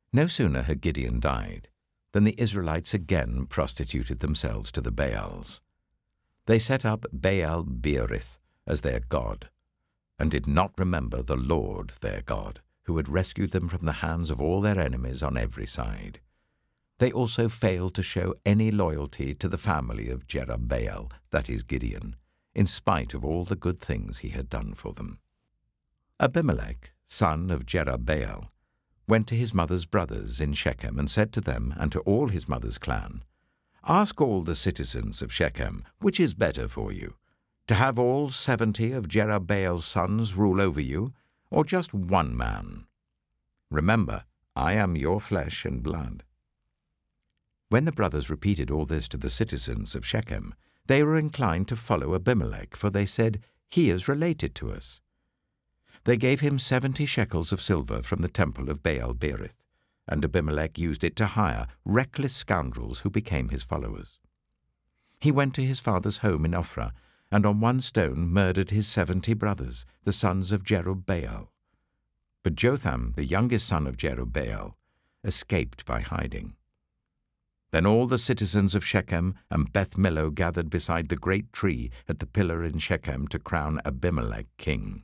No sooner had Gideon died than the Israelites again prostituted themselves to the Baals. They set up Baal-Berith as their god, and did not remember the Lord their God, who had rescued them from the hands of all their enemies on every side. They also failed to show any loyalty to the family of Jerubbaal, that is Gideon, in spite of all the good things he had done for them. Abimelech, son of Jerubbaal, went to his mother's brothers in Shechem and said to them and to all his mother's clan, "Ask all the citizens of Shechem, which is better for you, to have all 70 of Jerubbaal's sons rule over you, or just one man? Remember, I am your flesh and blood." When the brothers repeated all this to the citizens of Shechem, they were inclined to follow Abimelech, for they said, "He is related to us." They gave him 70 shekels of silver from the temple of Baal-Berith, and Abimelech used it to hire reckless scoundrels who became his followers. He went to his father's home in Ophrah, and on one stone murdered his 70 brothers, the sons of Jerubbaal. But Jotham, the youngest son of Jerubbaal, escaped by hiding. Then all the citizens of Shechem and Beth Millo gathered beside the great tree at the pillar in Shechem to crown Abimelech king.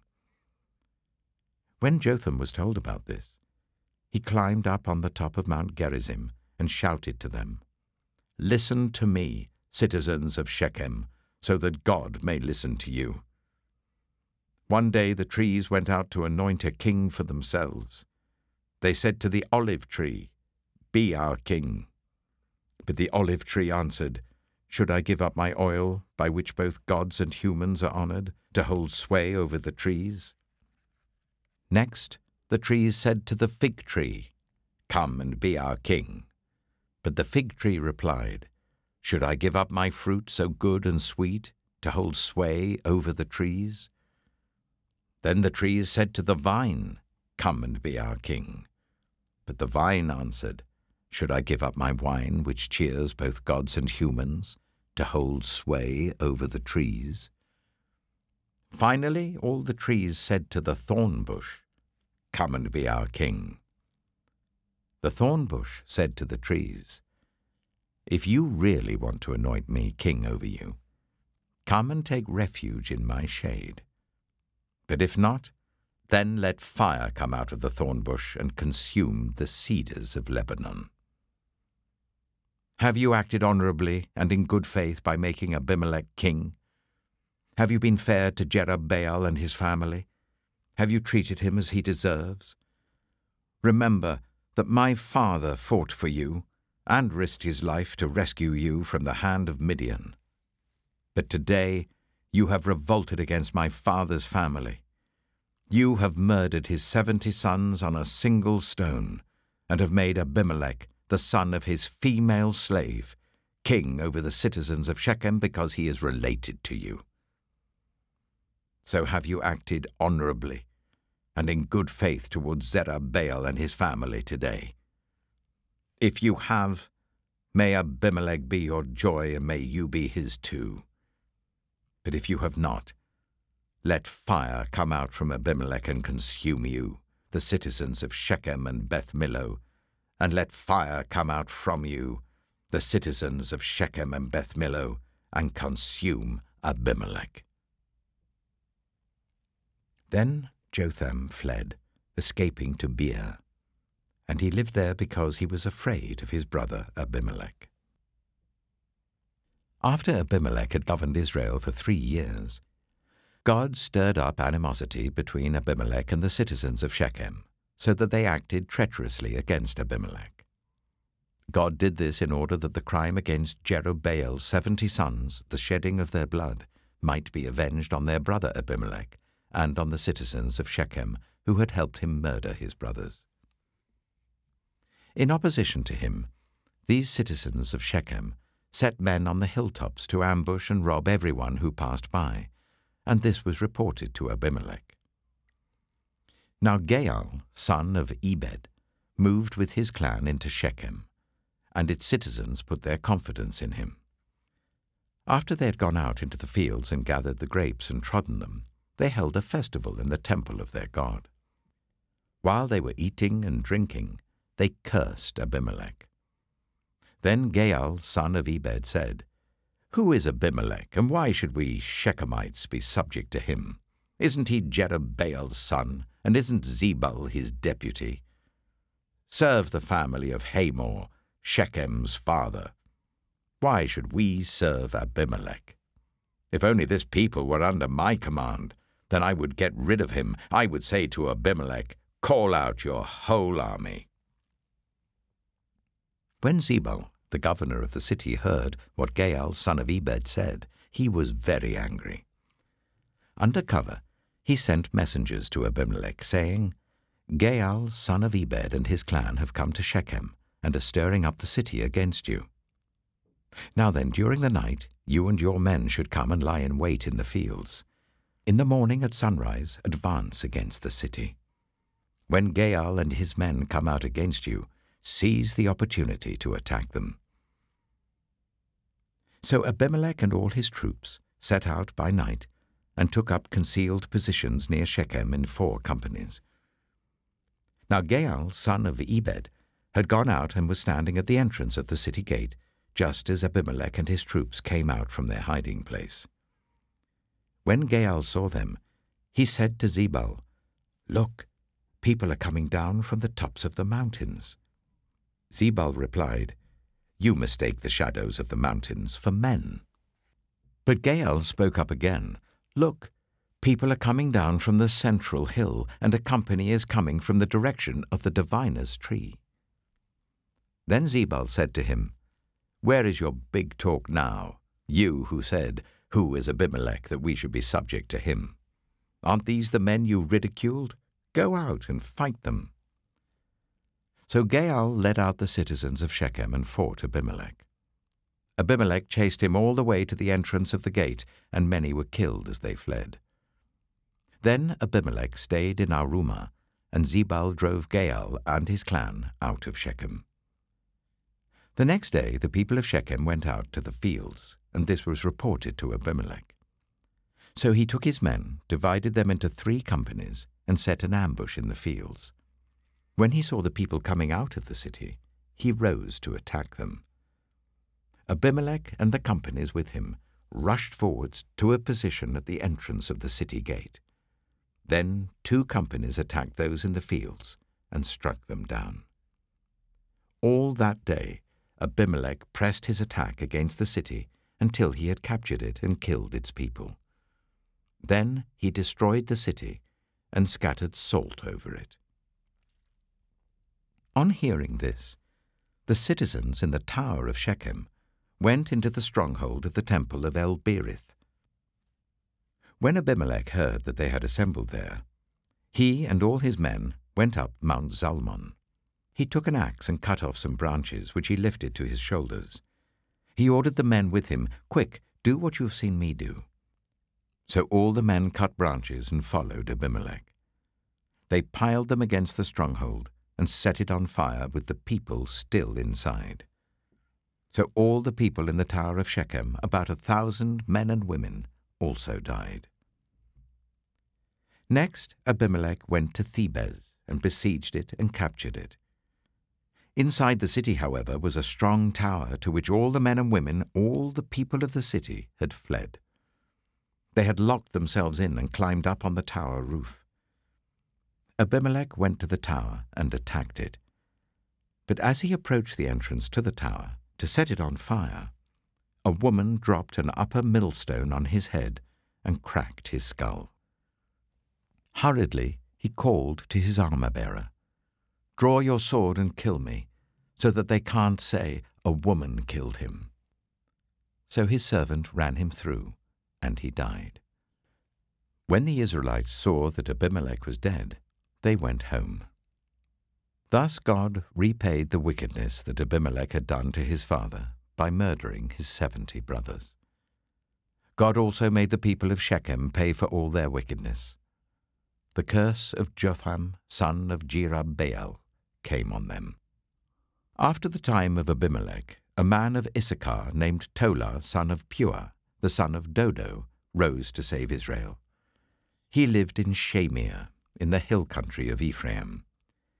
When Jotham was told about this, he climbed up on the top of Mount Gerizim and shouted to them, "Listen to me, citizens of Shechem, so that God may listen to you." One day the trees went out to anoint a king for themselves. They said to the olive tree, "Be our king." But the olive tree answered, "Should I give up my oil, by which both gods and humans are honored, to hold sway over the trees?" Next, the trees said to the fig tree, "Come and be our king." But the fig tree replied, "Should I give up my fruit so good and sweet, to hold sway over the trees?" Then the trees said to the vine, "Come and be our king." But the vine answered, "Should I give up my wine, which cheers both gods and humans, to hold sway over the trees?" Finally, all the trees said to the thorn bush, "Come and be our king." The thorn bush said to the trees, "If you really want to anoint me king over you, come and take refuge in my shade. But if not, then let fire come out of the thorn bush and consume the cedars of Lebanon." Have you acted honorably and in good faith by making Abimelech king? Have you been fair to Jerubbaal and his family? Have you treated him as he deserves? Remember that my father fought for you and risked his life to rescue you from the hand of Midian. But today you have revolted against my father's family. You have murdered his 70 sons on a single stone, and have made Abimelech, the son of his female slave, king over the citizens of Shechem because he is related to you. So have you acted honorably and in good faith towards Jerubbaal and his family today? If you have, may Abimelech be your joy, and may you be his too. But if you have not, let fire come out from Abimelech and consume you, the citizens of Shechem and Beth Millo, and let fire come out from you, the citizens of Shechem and Beth Millo, and consume Abimelech. Then Jotham fled, escaping to Beer, and he lived there because he was afraid of his brother Abimelech. After Abimelech had governed Israel for 3 years, God stirred up animosity between Abimelech and the citizens of Shechem, so that they acted treacherously against Abimelech. God did this in order that the crime against Jerubbaal's 70 sons, the shedding of their blood, might be avenged on their brother Abimelech and on the citizens of Shechem who had helped him murder his brothers. In opposition to him, these citizens of Shechem set men on the hilltops to ambush and rob everyone who passed by, and this was reported to Abimelech. Now Gaal, son of Ebed, moved with his clan into Shechem, and its citizens put their confidence in him. After they had gone out into the fields and gathered the grapes and trodden them, they held a festival in the temple of their god. While they were eating and drinking, they cursed Abimelech. Then Gaal, son of Ebed, said, "Who is Abimelech, and why should we Shechemites be subject to him? Isn't he Jerubbaal's son, and isn't Zebul his deputy? Serve the family of Hamor, Shechem's father. Why should we serve Abimelech? If only this people were under my command, then I would get rid of him. I would say to Abimelech, 'Call out your whole army.'" When Zebul, the governor of the city, heard what Gaal, son of Ebed, said, he was very angry. Under cover, he sent messengers to Abimelech, saying, "Gaal, son of Ebed, and his clan have come to Shechem, and are stirring up the city against you. Now then, during the night, you and your men should come and lie in wait in the fields. In the morning at sunrise, advance against the city. When Gaal and his men come out against you, seize the opportunity to attack them." So Abimelech and all his troops set out by night and took up concealed positions near Shechem in 4 companies. Now Gaal, son of Ebed, had gone out and was standing at the entrance of the city gate, just as Abimelech and his troops came out from their hiding place. When Gaal saw them, he said to Zebul, "Look, people are coming down from the tops of the mountains." Zebul replied, "You mistake the shadows of the mountains for men." But Gaal spoke up again, "Look, people are coming down from the central hill, and a company is coming from the direction of the diviner's tree." Then Zebul said to him, "Where is your big talk now, you who said, 'Who is Abimelech that we should be subject to him?' Aren't these the men you ridiculed? Go out and fight them." So Gaal led out the citizens of Shechem and fought Abimelech. Abimelech chased him all the way to the entrance of the gate, and many were killed as they fled. Then Abimelech stayed in Arumah, and Zebul drove Gaal and his clan out of Shechem. The next day the people of Shechem went out to the fields, and this was reported to Abimelech. So he took his men, divided them into 3 companies, and set an ambush in the fields. When he saw the people coming out of the city, he rose to attack them. Abimelech and the companies with him rushed forwards to a position at the entrance of the city gate. Then 2 companies attacked those in the fields and struck them down. All that day Abimelech pressed his attack against the city until he had captured it and killed its people. Then he destroyed the city and scattered salt over it. On hearing this, the citizens in the tower of Shechem went into the stronghold of the temple of El-Berith. When Abimelech heard that they had assembled there, he and all his men went up Mount Zalmon. He took an axe and cut off some branches, which he lifted to his shoulders. He ordered the men with him, "Quick, do what you have seen me do." So all the men cut branches and followed Abimelech. They piled them against the stronghold and set it on fire with the people still inside. So all the people in the tower of Shechem, about 1,000 men and women, also died. Next Abimelech went to Thebez and besieged it and captured it. Inside the city, however, was a strong tower to which all the men and women, all the people of the city, had fled. They had locked themselves in and climbed up on the tower roof. Abimelech went to the tower and attacked it. But as he approached the entrance to the tower to set it on fire, a woman dropped an upper millstone on his head and cracked his skull. Hurriedly he called to his armor-bearer, "Draw your sword and kill me, so that they can't say, 'A woman killed him.'" So his servant ran him through, and he died. When the Israelites saw that Abimelech was dead, they went home. Thus God repaid the wickedness that Abimelech had done to his father by murdering his 70 brothers. God also made the people of Shechem pay for all their wickedness. The curse of Jotham, son of Jerubbaal, came on them. After the time of Abimelech, a man of Issachar named Tola, son of Puah, the son of Dodo, rose to save Israel. He lived in Shamir, in the hill country of Ephraim.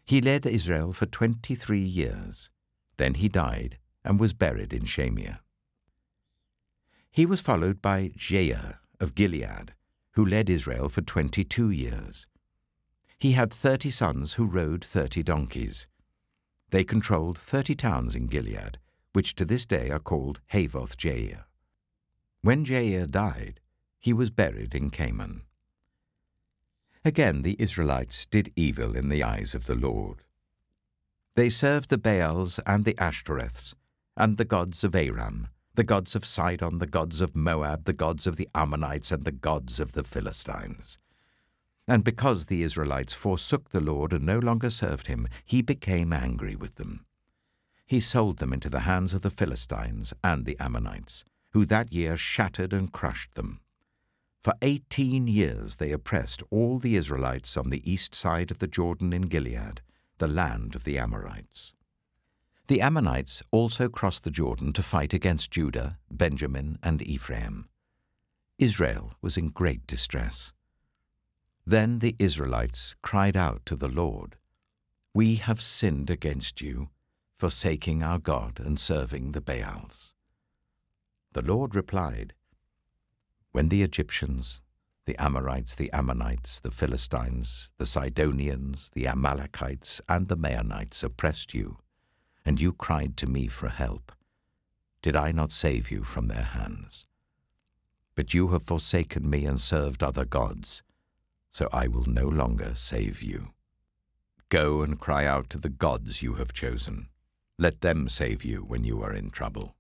He led Israel for 23 years. Then he died and was buried in Shamir. He was followed by Jair of Gilead, who led Israel for 22 years. He had 30 sons who rode 30 donkeys. They controlled 30 towns in Gilead, which to this day are called Havoth-Jair. When Jair died, he was buried in Canaan. Again the Israelites did evil in the eyes of the Lord. They served the Baals and the Ashtoreths, and the gods of Aram, the gods of Sidon, the gods of Moab, the gods of the Ammonites, and the gods of the Philistines. And because the Israelites forsook the Lord and no longer served him, he became angry with them. He sold them into the hands of the Philistines and the Ammonites, who that year shattered and crushed them. For 18 years they oppressed all the Israelites on the east side of the Jordan in Gilead, the land of the Amorites. The Ammonites also crossed the Jordan to fight against Judah, Benjamin, and Ephraim. Israel was in great distress. Then the Israelites cried out to the Lord, "We have sinned against you, forsaking our God and serving the Baals." The Lord replied, "When the Egyptians, the Amorites, the Ammonites, the Philistines, the Sidonians, the Amalekites, and the Maonites oppressed you, and you cried to me for help, did I not save you from their hands? But you have forsaken me and served other gods, so I will no longer save you. Go and cry out to the gods you have chosen. Let them save you when you are in trouble."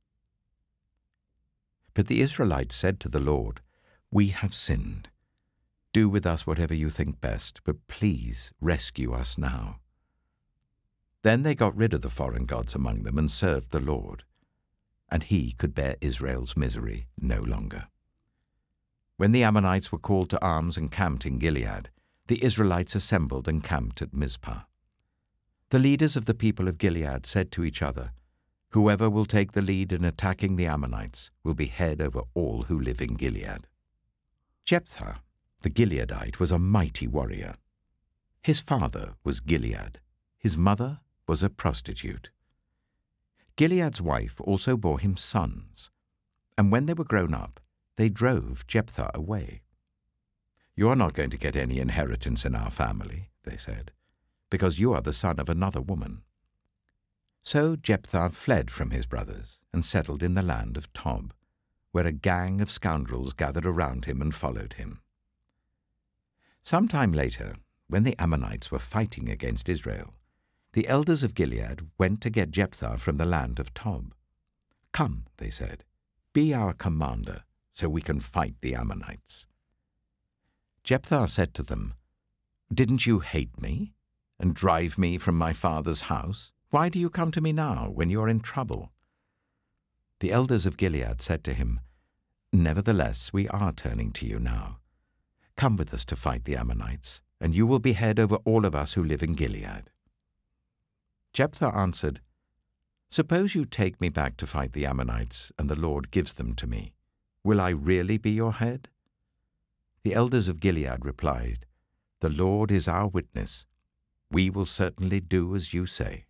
But the Israelites said to the Lord, "We have sinned. Do with us whatever you think best, but please rescue us now." Then they got rid of the foreign gods among them and served the Lord, and he could bear Israel's misery no longer. When the Ammonites were called to arms and camped in Gilead, the Israelites assembled and camped at Mizpah. The leaders of the people of Gilead said to each other, "Whoever will take the lead in attacking the Ammonites will be head over all who live in Gilead." Jephthah, the Gileadite, was a mighty warrior. His father was Gilead. His mother was a prostitute. Gilead's wife also bore him sons, and when they were grown up, they drove Jephthah away. "You are not going to get any inheritance in our family," they said, "because you are the son of another woman." So Jephthah fled from his brothers and settled in the land of Tob, where a gang of scoundrels gathered around him and followed him. Some time later, when the Ammonites were fighting against Israel, the elders of Gilead went to get Jephthah from the land of Tob. "Come," they said, "be our commander, so we can fight the Ammonites." Jephthah said to them, "Didn't you hate me and drive me from my father's house? Why do you come to me now when you are in trouble?" The elders of Gilead said to him, "Nevertheless, we are turning to you now. Come with us to fight the Ammonites, and you will be head over all of us who live in Gilead." Jephthah answered, "Suppose you take me back to fight the Ammonites, and the Lord gives them to me. Will I really be your head?" The elders of Gilead replied, "The Lord is our witness. We will certainly do as you say."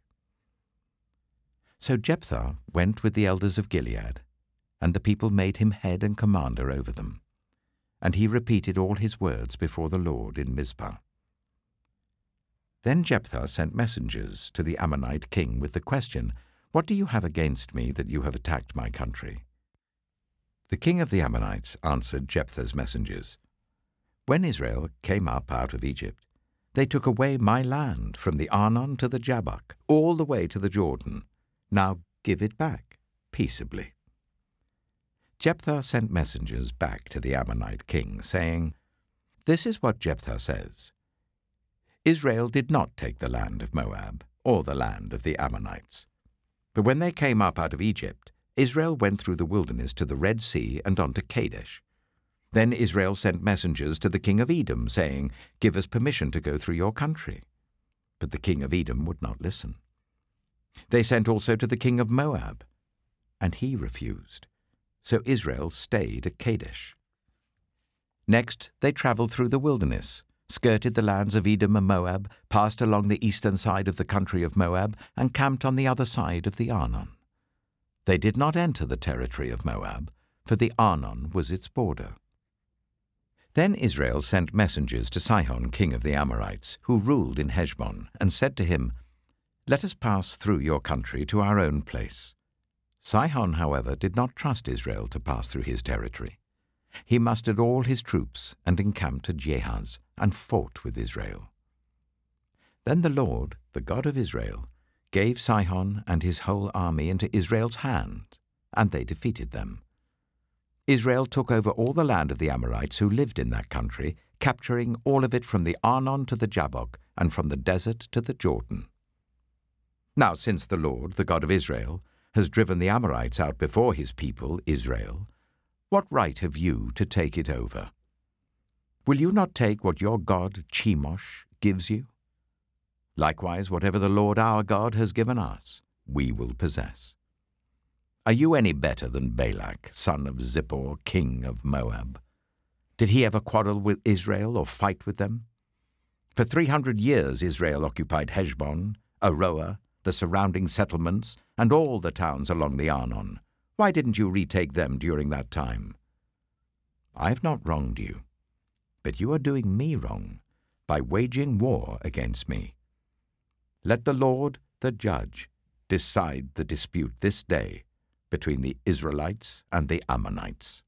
So Jephthah went with the elders of Gilead, and the people made him head and commander over them. And he repeated all his words before the Lord in Mizpah. Then Jephthah sent messengers to the Ammonite king with the question, "What do you have against me that you have attacked my country?" The king of the Ammonites answered Jephthah's messengers, "When Israel came up out of Egypt, they took away my land from the Arnon to the Jabbok, all the way to the Jordan. Now give it back, peaceably." Jephthah sent messengers back to the Ammonite king, saying, "This is what Jephthah says. Israel did not take the land of Moab or the land of the Ammonites. But when they came up out of Egypt, Israel went through the wilderness to the Red Sea and on to Kadesh. Then Israel sent messengers to the king of Edom, saying, 'Give us permission to go through your country.' But the king of Edom would not listen. They sent also to the king of Moab, and he refused. So Israel stayed at Kadesh. Next they traveled through the wilderness skirted the lands of Edom and Moab, passed along the eastern side of the country of Moab, and camped on the other side of the Arnon. They did not enter the territory of Moab, for the Arnon was its border. Then Israel sent messengers to Sihon, king of the Amorites, who ruled in Heshbon, and said to him, "Let us pass through your country to our own place." Sihon, however, did not trust Israel to pass through his territory. He mustered all his troops and encamped at Jahaz, and fought with Israel. Then the Lord, the God of Israel, gave Sihon and his whole army into Israel's hand, and they defeated them. Israel took over all the land of the Amorites who lived in that country, capturing all of it from the Arnon to the Jabbok, and from the desert to the Jordan. Now since the Lord, the God of Israel, has driven the Amorites out before his people, Israel, what right have you to take it over? Will you not take what your god Chemosh gives you? Likewise, whatever the Lord our God has given us, we will possess. Are you any better than Balak, son of Zippor, king of Moab? Did he ever quarrel with Israel or fight with them? For 300 years Israel occupied Heshbon, Aroer, the surrounding settlements, and all the towns along the Arnon. Why didn't you retake them during that time? I have not wronged you, but you are doing me wrong by waging war against me. Let the Lord, the judge, decide the dispute this day between the Israelites and the Ammonites.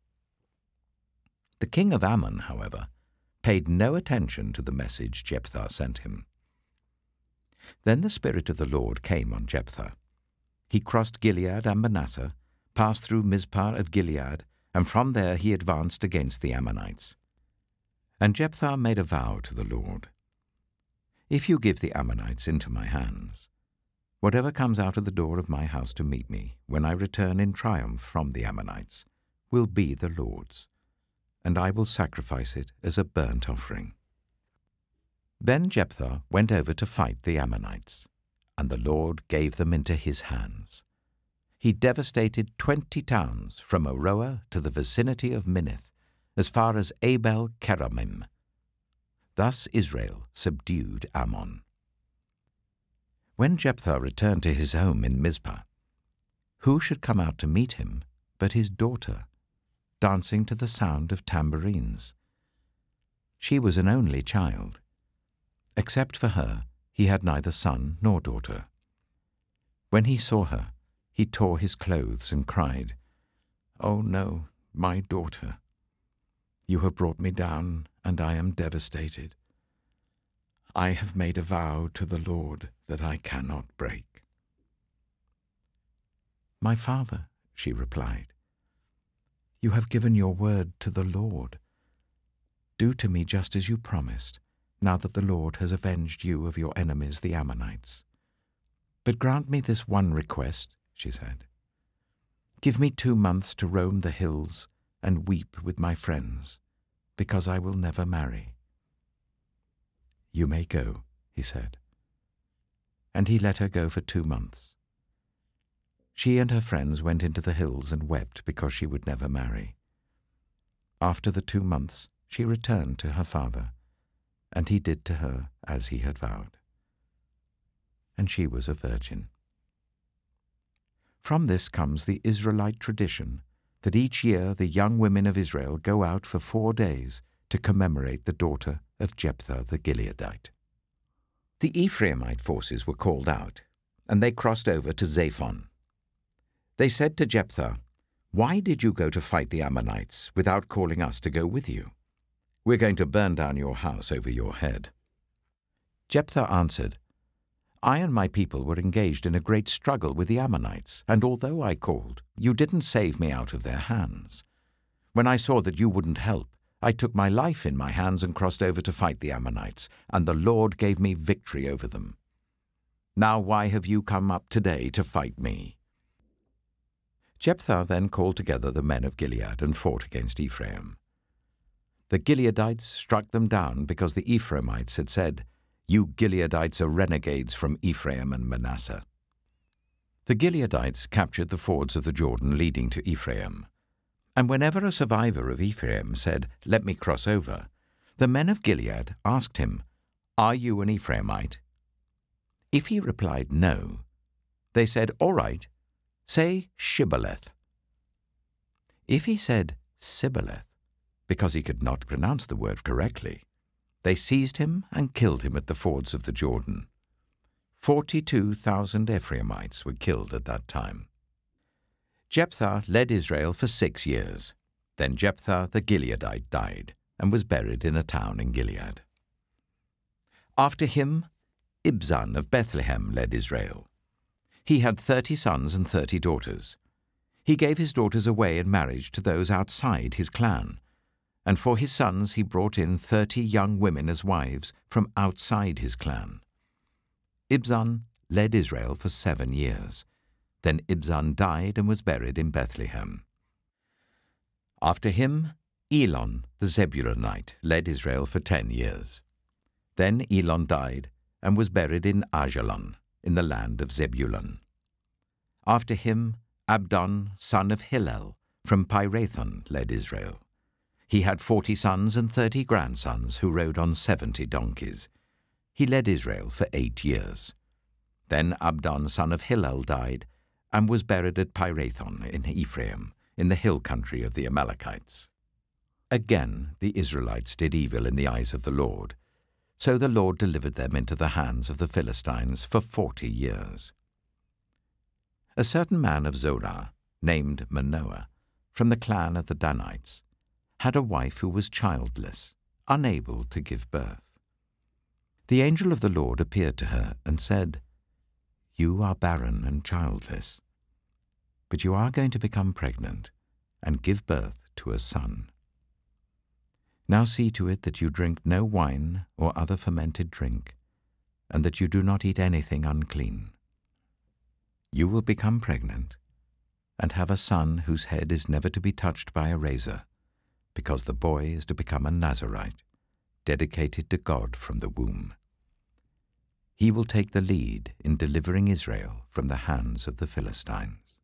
The king of Ammon, however, paid no attention to the message Jephthah sent him. Then the Spirit of the Lord came on Jephthah. He crossed Gilead and Manasseh, passed through Mizpah of Gilead, and from there he advanced against the Ammonites. And Jephthah made a vow to the Lord. If you give the Ammonites into my hands, whatever comes out of the door of my house to meet me when I return in triumph from the Ammonites will be the Lord's, and I will sacrifice it as a burnt offering. Then Jephthah went over to fight the Ammonites, and the Lord gave them into his hands. He devastated 20 towns from Aroer to the vicinity of Minnith, as far as Abel Keramim. Thus Israel subdued Ammon. When Jephthah returned to his home in Mizpah, who should come out to meet him but his daughter, dancing to the sound of tambourines? She was an only child. Except for her, he had neither son nor daughter. When he saw her, he tore his clothes and cried, "Oh no, my daughter! You have brought me down, and I am devastated. I have made a vow to the Lord that I cannot break." "My father," she replied, "you have given your word to the Lord. Do to me just as you promised, now that the Lord has avenged you of your enemies, the Ammonites. But grant me this one request," she said. "Give me 2 months to roam the hills and weep with my friends, because I will never marry." "You may go," he said. And he let her go for 2 months. She and her friends went into the hills and wept because she would never marry. After the 2 months, she returned to her father, and he did to her as he had vowed. And she was a virgin. From this comes the Israelite tradition that each year the young women of Israel go out for 4 days to commemorate the daughter of Jephthah the Gileadite. The Ephraimite forces were called out, and they crossed over to Zaphon. They said to Jephthah, "Why did you go to fight the Ammonites without calling us to go with you? We're going to burn down your house over your head." Jephthah answered, "I and my people were engaged in a great struggle with the Ammonites, and although I called, you didn't save me out of their hands. When I saw that you wouldn't help, I took my life in my hands and crossed over to fight the Ammonites, and the Lord gave me victory over them. Now why have you come up today to fight me?" Jephthah then called together the men of Gilead and fought against Ephraim. The Gileadites struck them down because the Ephraimites had said, "You Gileadites are renegades from Ephraim and Manasseh." The Gileadites captured the fords of the Jordan leading to Ephraim, and whenever a survivor of Ephraim said, "Let me cross over," The men of Gilead asked him, "Are you an Ephraimite?" If he replied no, they said, "All right, say Shibboleth." If he said Sibboleth, because he could not pronounce the word correctly, they seized him and killed him at the fords of the Jordan. 42,000 Ephraimites were killed at that time. Jephthah led Israel for 6 years. Then Jephthah the Gileadite died and was buried in a town in Gilead. After him, Ibzan of Bethlehem led Israel. He had 30 sons and 30 daughters. He gave his daughters away in marriage to those outside his clan, and for his sons he brought in 30 young women as wives from outside his clan. Ibzan led Israel for 7 years. Then Ibzan died and was buried in Bethlehem. After him, Elon the Zebulunite led Israel for 10 years. Then Elon died and was buried in Ajalon, in the land of Zebulun. After him, Abdon, son of Hillel, from Pirathon, led Israel. He had 40 sons and 30 grandsons who rode on 70 donkeys. He led Israel for 8 years. Then Abdon, son of Hillel, died and was buried at Pirathon in Ephraim, in the hill country of the Amalekites. Again the Israelites did evil in the eyes of the Lord, so the Lord delivered them into the hands of the Philistines for 40 years. A certain man of Zorah, named Manoah, from the clan of the Danites, had a wife who was childless, unable to give birth. The angel of the Lord appeared to her and said, "You are barren and childless, but you are going to become pregnant and give birth to a son. Now see to it that you drink no wine or other fermented drink, and that you do not eat anything unclean. You will become pregnant and have a son whose head is never to be touched by a razor, because the boy is to become a Nazirite, dedicated to God from the womb. He will take the lead in delivering Israel from the hands of the Philistines."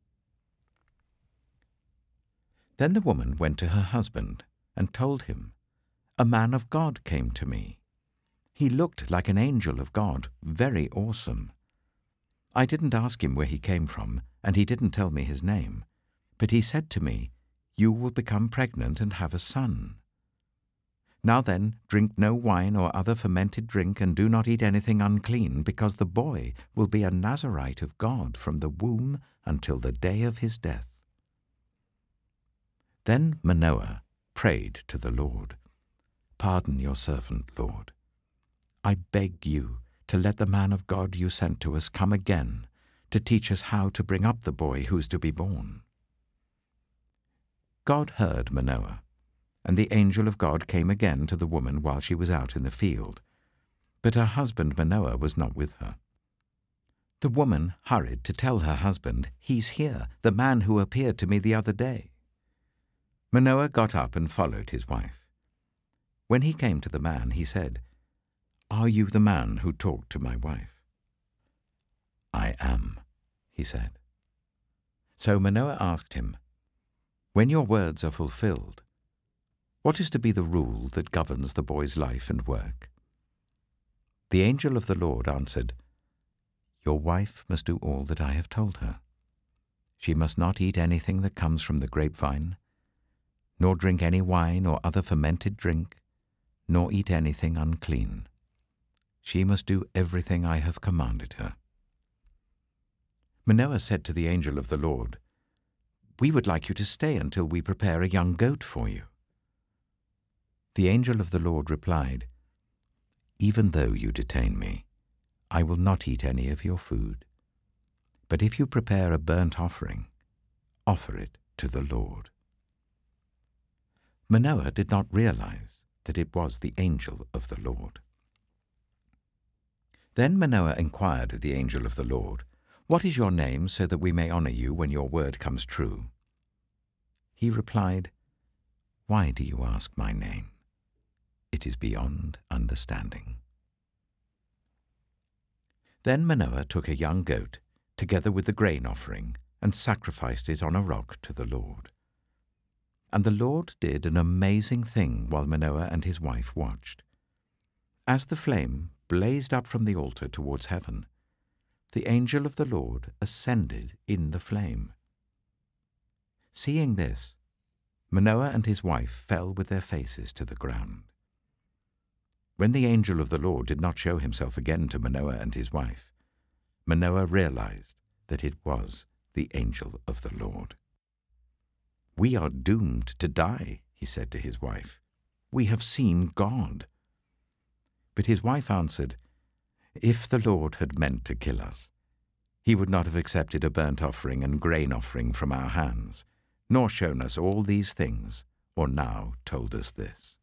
Then the woman went to her husband and told him, "A man of God came to me. He looked like an angel of God, very awesome. I didn't ask him where he came from, and he didn't tell me his name, but he said to me, 'You will become pregnant and have a son. Now then, drink no wine or other fermented drink, and do not eat anything unclean, because the boy will be a Nazirite of God from the womb until the day of his death.' Then Manoah prayed to the Lord, 'Pardon your servant, Lord. I beg you to let the man of God you sent to us come again to teach us how to bring up the boy who is to be born.' God heard Manoah, and the angel of God came again to the woman while she was out in the field, but her husband Manoah was not with her. The woman hurried to tell her husband, 'He's here, the man who appeared to me the other day.' Manoah got up and followed his wife. When he came to the man, he said, 'Are you the man who talked to my wife?' 'I am,' he said. So Manoah asked him, 'When your words are fulfilled, what is to be the rule that governs the boy's life and work?' The angel of the Lord answered, 'Your wife must do all that I have told her. She must not eat anything that comes from the grapevine, nor drink any wine or other fermented drink, nor eat anything unclean. She must do everything I have commanded her.' Manoah said to the angel of the Lord, 'We would like you to stay until we prepare a young goat for you.' The angel of the Lord replied, 'Even though you detain me, I will not eat any of your food. But if you prepare a burnt offering, offer it to the Lord.' Manoah did not realize that it was the angel of the Lord. Then Manoah inquired of the angel of the Lord, 'What is your name, so that we may honor you when your word comes true?' He replied, 'Why do you ask my name? It is beyond understanding.' Then Manoah took a young goat, together with the grain offering, and sacrificed it on a rock to the Lord. And the Lord did an amazing thing while Manoah and his wife watched. As the flame blazed up from the altar towards heaven, the angel of the Lord ascended in the flame. Seeing this, Manoah and his wife fell with their faces to the ground. When the angel of the Lord did not show himself again to Manoah and his wife, Manoah realized that it was the angel of the Lord. "We are doomed to die," he said to his wife. "We have seen God." But his wife answered, "If the Lord had meant to kill us, he would not have accepted a burnt offering and grain offering from our hands, nor shown us all these things, or now told us this."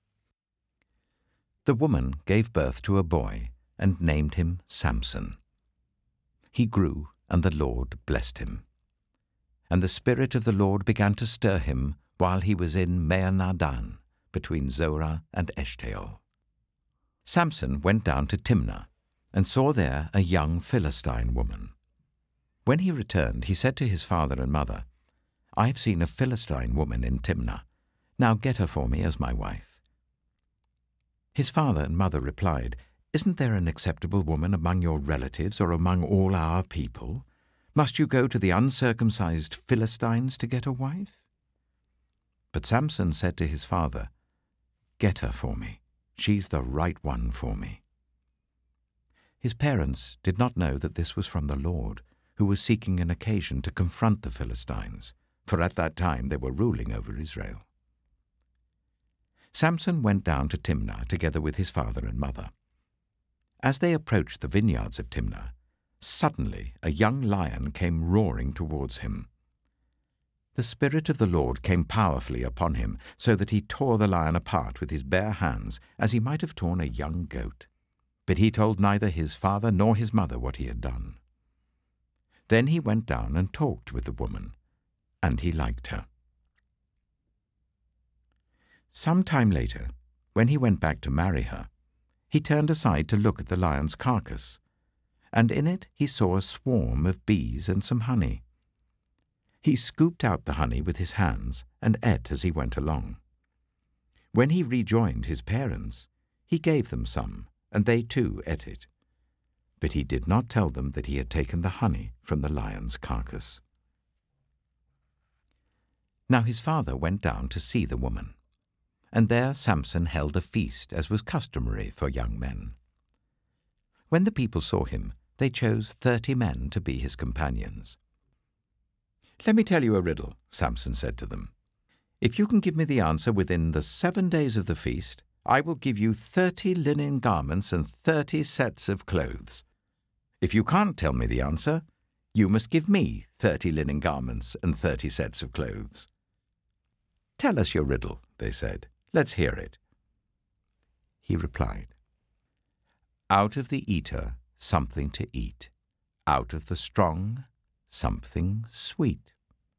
The woman gave birth to a boy and named him Samson. He grew, and the Lord blessed him. And the Spirit of the Lord began to stir him while he was in Mahaneh-dan, between Zorah and Eshtaol. Samson went down to Timnah, and saw there a young Philistine woman. When he returned, he said to his father and mother, "I have seen a Philistine woman in Timnah. Now get her for me as my wife." His father and mother replied, "Isn't there an acceptable woman among your relatives or among all our people? Must you go to the uncircumcised Philistines to get a wife?" But Samson said to his father, "Get her for me. She's the right one for me." His parents did not know that this was from the Lord, who was seeking an occasion to confront the Philistines, for at that time they were ruling over Israel. Samson went down to Timnah together with his father and mother. As they approached the vineyards of Timnah, suddenly a young lion came roaring towards him. The Spirit of the Lord came powerfully upon him, so that he tore the lion apart with his bare hands, as he might have torn a young goat. But he told neither his father nor his mother what he had done. Then he went down and talked with the woman, and he liked her. Some time later, when he went back to marry her, he turned aside to look at the lion's carcass, and in it he saw a swarm of bees and some honey. He scooped out the honey with his hands and ate as he went along. When he rejoined his parents, he gave them some, and they too ate it. But he did not tell them that he had taken the honey from the lion's carcass. Now his father went down to see the woman, and there Samson held a feast, as was customary for young men. When the people saw him, they chose 30 men to be his companions. "Let me tell you a riddle," Samson said to them. "If you can give me the answer within the 7 days of the feast, I will give you 30 linen garments and 30 sets of clothes. If you can't tell me the answer, you must give me 30 linen garments and 30 sets of clothes." "Tell us your riddle," they said. "Let's hear it." He replied, "Out of the eater, something to eat. Out of the strong, something sweet."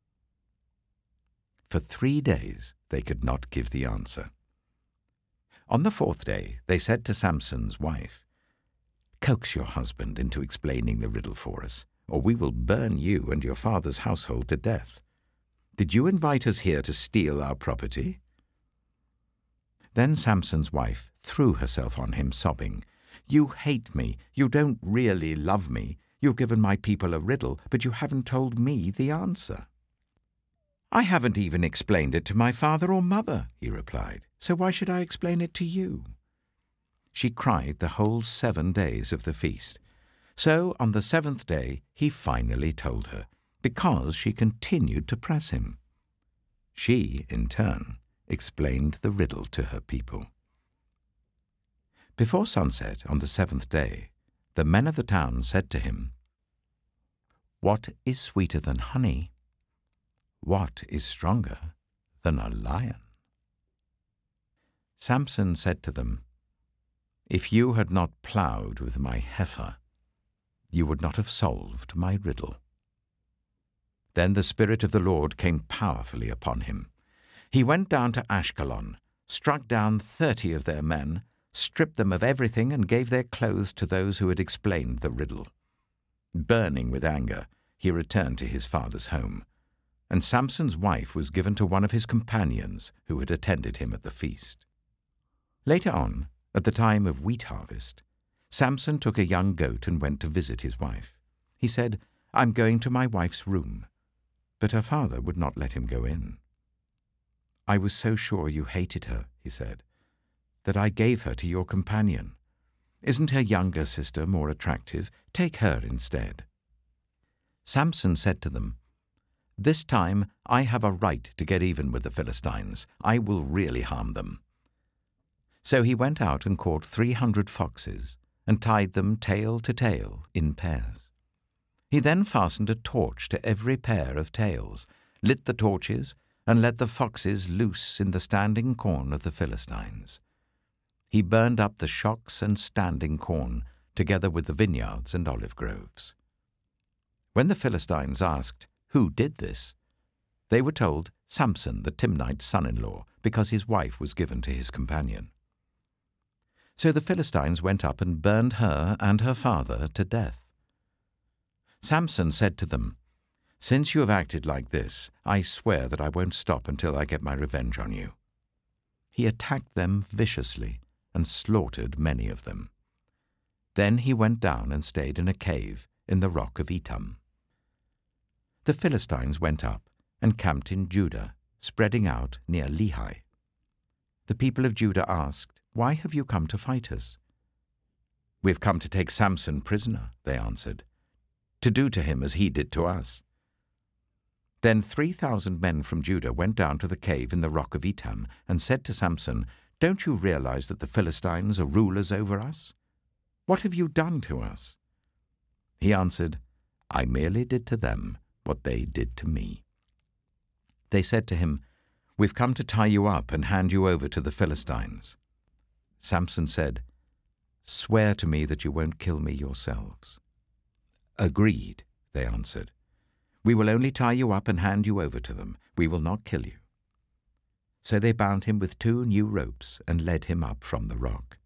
For 3 days they could not give the answer. On the 4th day they said to Samson's wife, "Coax your husband into explaining the riddle for us, or we will burn you and your father's household to death. Did you invite us here to steal our property?" Then Samson's wife threw herself on him, sobbing, "You hate me. You don't really love me. You've given my people a riddle, but you haven't told me the answer." "I haven't even explained it to my father or mother," he replied, "so why should I explain it to you?" She cried the whole 7 days of the feast. So on the 7th day he finally told her, because she continued to press him. She, in turn, explained the riddle to her people. Before sunset on the 7th day, the men of the town said to him, "What is sweeter than honey? What is stronger than a lion?" Samson said to them, "If you had not ploughed with my heifer, you would not have solved my riddle." Then the Spirit of the Lord came powerfully upon him. He went down to Ashkelon, struck down 30 of their men, stripped them of everything, and gave their clothes to those who had explained the riddle. Burning with anger, he returned to his father's home. and Samson's wife was given to one of his companions who had attended him at the feast. Later on, at the time of wheat harvest, Samson took a young goat and went to visit his wife. He said, "I'm going to my wife's room," but her father would not let him go in. "I was so sure you hated her," he said, "that I gave her to your companion. Isn't her younger sister more attractive? Take her instead." Samson said to them, "This time I have a right to get even with the Philistines. I will really harm them." So he went out and caught 300 foxes and tied them tail to tail in pairs. He then fastened a torch to every pair of tails, lit the torches, and let the foxes loose in the standing corn of the Philistines. He burned up the shocks and standing corn, together with the vineyards and olive groves. When the Philistines asked, "Who did this?" they were told, "Samson, the Timnite's son-in-law, because his wife was given to his companion." So the Philistines went up and burned her and her father to death. Samson said to them, "Since you have acted like this, I swear that I won't stop until I get my revenge on you." He attacked them viciously and slaughtered many of them. Then he went down and stayed in a cave in the rock of Etam. The Philistines went up and camped in Judah, spreading out near Lehi. The people of Judah asked, "Why have you come to fight us?" "We have come to take Samson prisoner," they answered, "to do to him as he did to us." Then 3,000 men from Judah went down to the cave in the rock of Etam and said to Samson, "Don't you realize that the Philistines are rulers over us? What have you done to us?" He answered, "I merely did to them what they did to me." They said to him, "We've come to tie you up and hand you over to the Philistines." Samson said, "Swear to me that you won't kill me yourselves." "Agreed," they answered. "We will only tie you up and hand you over to them. We will not kill you." So they bound him with 2 new ropes and led him up from the rock.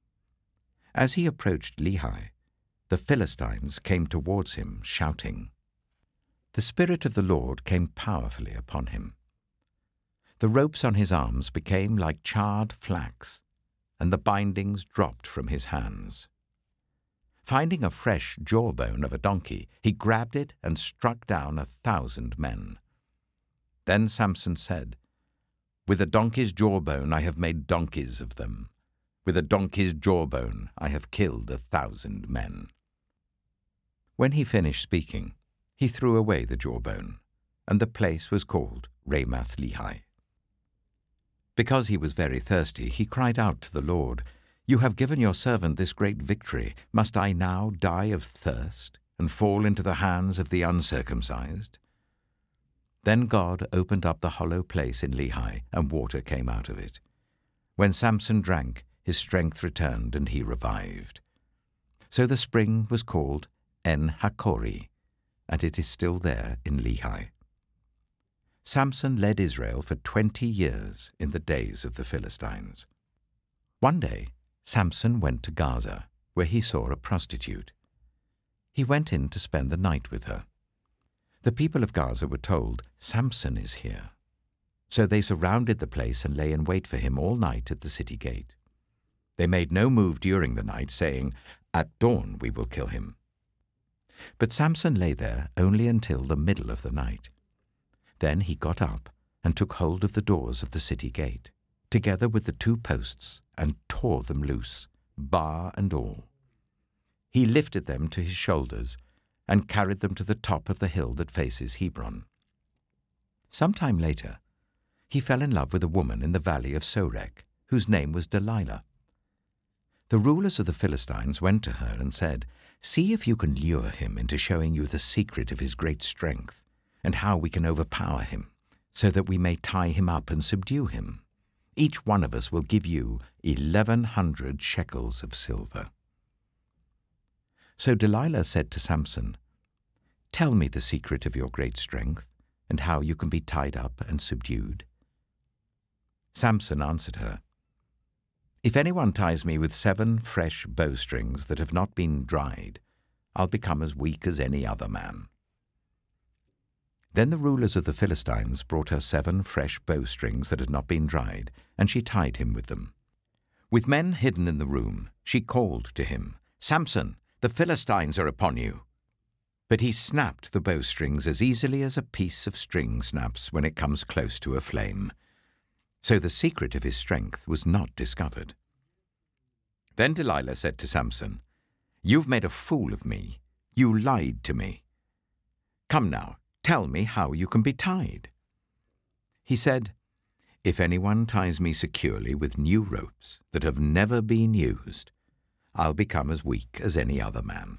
As he approached Lehi, the Philistines came towards him, shouting. The Spirit of the Lord came powerfully upon him. The ropes on his arms became like charred flax, and the bindings dropped from his hands. Finding a fresh jawbone of a donkey, he grabbed it and struck down 1,000 men. Then Samson said, "With a donkey's jawbone I have made donkeys of them. With a donkey's jawbone I have killed 1,000 men." When he finished speaking, he threw away the jawbone, and the place was called Ramath Lehi. Because he was very thirsty, he cried out to the Lord, "You have given your servant this great victory. Must I now die of thirst and fall into the hands of the uncircumcised?" Then God opened up the hollow place in Lehi, and water came out of it. When Samson drank, his strength returned, and he revived. So the spring was called En-Hakkore, and it is still there in Lehi. Samson led Israel for 20 years in the days of the Philistines. One day, Samson went to Gaza, where he saw a prostitute. He went in to spend the night with her. The people of Gaza were told, "Samson is here." So they surrounded the place and lay in wait for him all night at the city gate. They made no move during the night, saying, "At dawn we will kill him." But Samson lay there only until the middle of the night. Then he got up and took hold of the doors of the city gate, together with the 2 posts, and tore them loose, bar and all. He lifted them to his shoulders and carried them to the top of the hill that faces Hebron. Some time later, he fell in love with a woman in the valley of Sorek, whose name was Delilah. The rulers of the Philistines went to her and said, "See if you can lure him into showing you the secret of his great strength, and how we can overpower him, so that we may tie him up and subdue him. Each one of us will give you 1,100 shekels of silver." So Delilah said to Samson, "Tell me the secret of your great strength, and how you can be tied up and subdued." Samson answered her, "If anyone ties me with 7 fresh bowstrings that have not been dried, I'll become as weak as any other man." Then the rulers of the Philistines brought her 7 fresh bowstrings that had not been dried, and she tied him with them. With men hidden in the room, she called to him, "Samson, the Philistines are upon you." But he snapped the bowstrings as easily as a piece of string snaps when it comes close to a flame. So the secret of his strength was not discovered. Then Delilah said to Samson, "You've made a fool of me. You lied to me. Come now, tell me how you can be tied." He said, "If anyone ties me securely with new ropes that have never been used, I'll become as weak as any other man."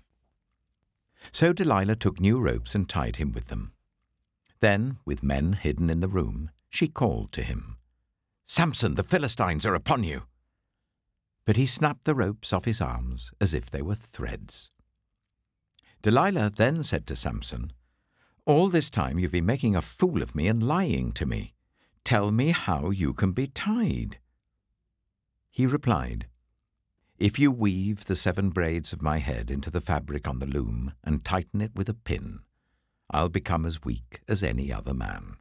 So Delilah took new ropes and tied him with them. Then, with men hidden in the room, she called to him, "Samson, the Philistines are upon you." But he snapped the ropes off his arms as if they were threads. Delilah then said to Samson, "All this time you've been making a fool of me and lying to me. Tell me how you can be tied." He replied, "If you weave the 7 braids of my head into the fabric on the loom and tighten it with a pin, I'll become as weak as any other man."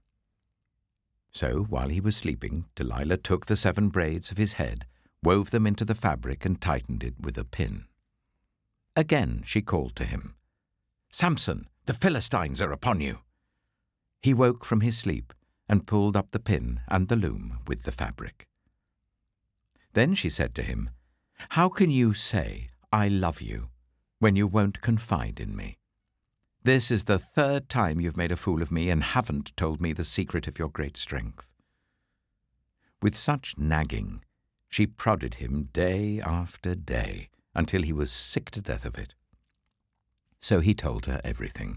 So while he was sleeping, Delilah took the 7 braids of his head, wove them into the fabric and tightened it with a pin. Again she called to him, "Samson, the Philistines are upon you." He woke from his sleep and pulled up the pin and the loom with the fabric. Then she said to him, "How can you say, 'I love you,' when you won't confide in me? This is the 3rd time you've made a fool of me and haven't told me the secret of your great strength." With such nagging, she prodded him day after day until he was sick to death of it. So he told her everything.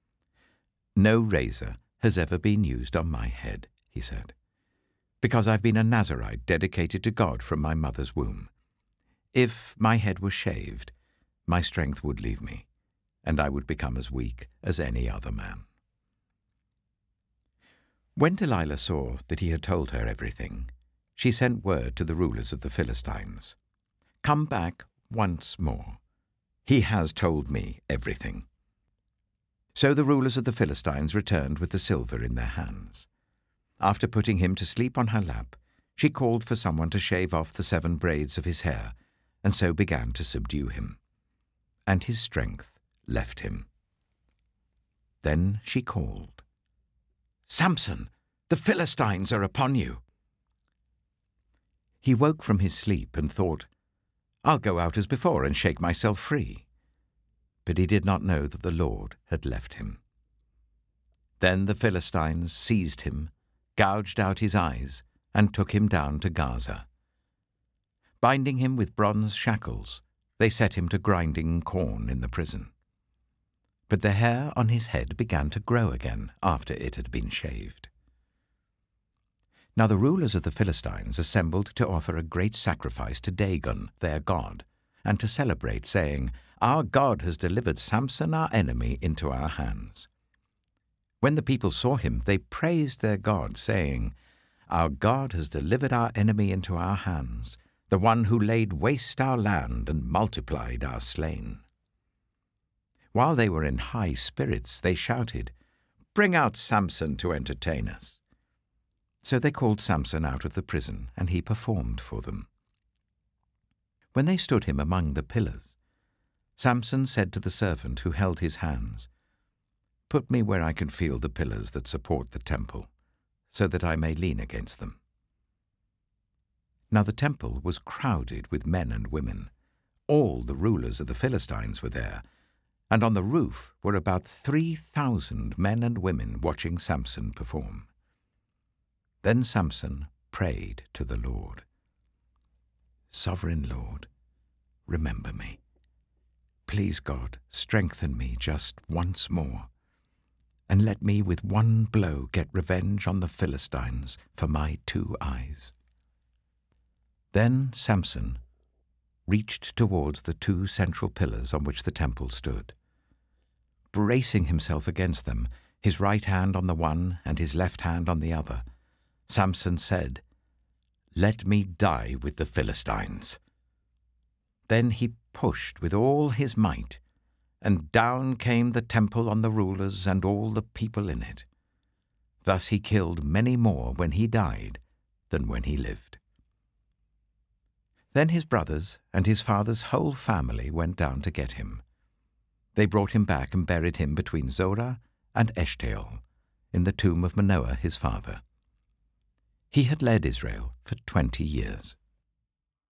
"No razor has ever been used on my head," he said, "because I've been a Nazirite dedicated to God from my mother's womb. If my head was shaved, my strength would leave me, and I would become as weak as any other man." When Delilah saw that he had told her everything, she sent word to the rulers of the Philistines, "Come back once more. He has told me everything." So the rulers of the Philistines returned with the silver in their hands. After putting him to sleep on her lap, she called for someone to shave off the 7 braids of his hair, and so began to subdue him. And his strength left him. Then she called, "Samson, the Philistines are upon you." He woke from his sleep and thought, "I'll go out as before and shake myself free." But he did not know that the Lord had left him. Then the Philistines seized him, gouged out his eyes, and took him down to Gaza. Binding him with bronze shackles, they set him to grinding corn in the prison. But the hair on his head began to grow again after it had been shaved. Now the rulers of the Philistines assembled to offer a great sacrifice to Dagon, their god, and to celebrate, saying, "Our God has delivered Samson, our enemy, into our hands." When the people saw him, they praised their God, saying, "Our God has delivered our enemy into our hands, the one who laid waste our land and multiplied our slain." While they were in high spirits, they shouted, "Bring out Samson to entertain us." So they called Samson out of the prison, and he performed for them. When they stood him among the pillars, Samson said to the servant who held his hands, "Put me where I can feel the pillars that support the temple, so that I may lean against them." Now the temple was crowded with men and women. All the rulers of the Philistines were there, and on the roof were about 3,000 men and women watching Samson perform. Then Samson prayed to the Lord, "Sovereign Lord, remember me. Please, God, strengthen me just once more, and let me with one blow get revenge on the Philistines for my 2 eyes." Then Samson reached towards the 2 central pillars on which the temple stood. Bracing himself against them, his right hand on the one and his left hand on the other, Samson said, "Let me die with the Philistines." Then he pushed with all his might, and down came the temple on the rulers and all the people in it. Thus he killed many more when he died than when he lived. Then his brothers and his father's whole family went down to get him. They brought him back and buried him between Zorah and Eshtaol, in the tomb of Manoah his father. He had led Israel for 20 years.